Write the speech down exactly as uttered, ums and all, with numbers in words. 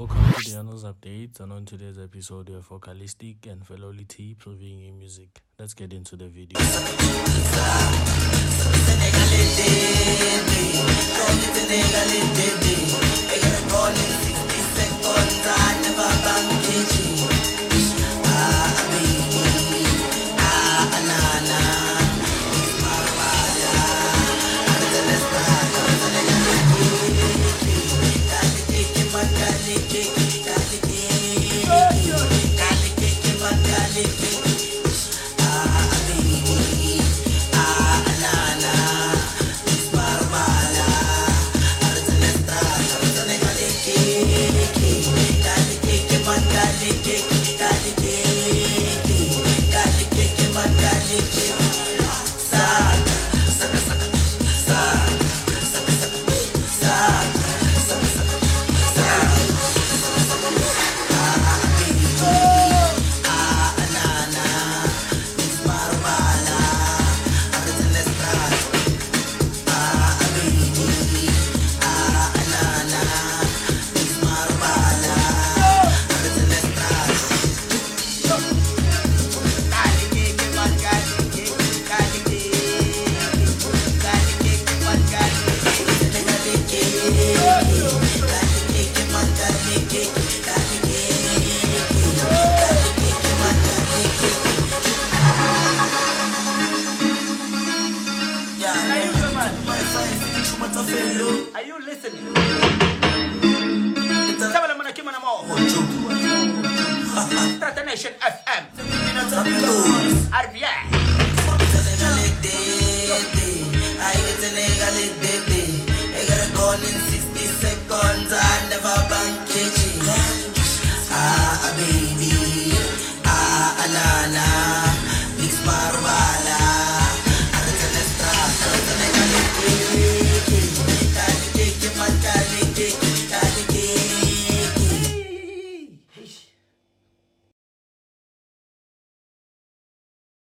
Welcome to the Annals Updates, and on today's episode we have Vocalistic and Feloli T previewing new music. Let's get into the video. Are you listening? Strata Nation F M, R B I. I got a gun in sixty seconds. I never bank it. Ah, baby. Ah, nana. Mix my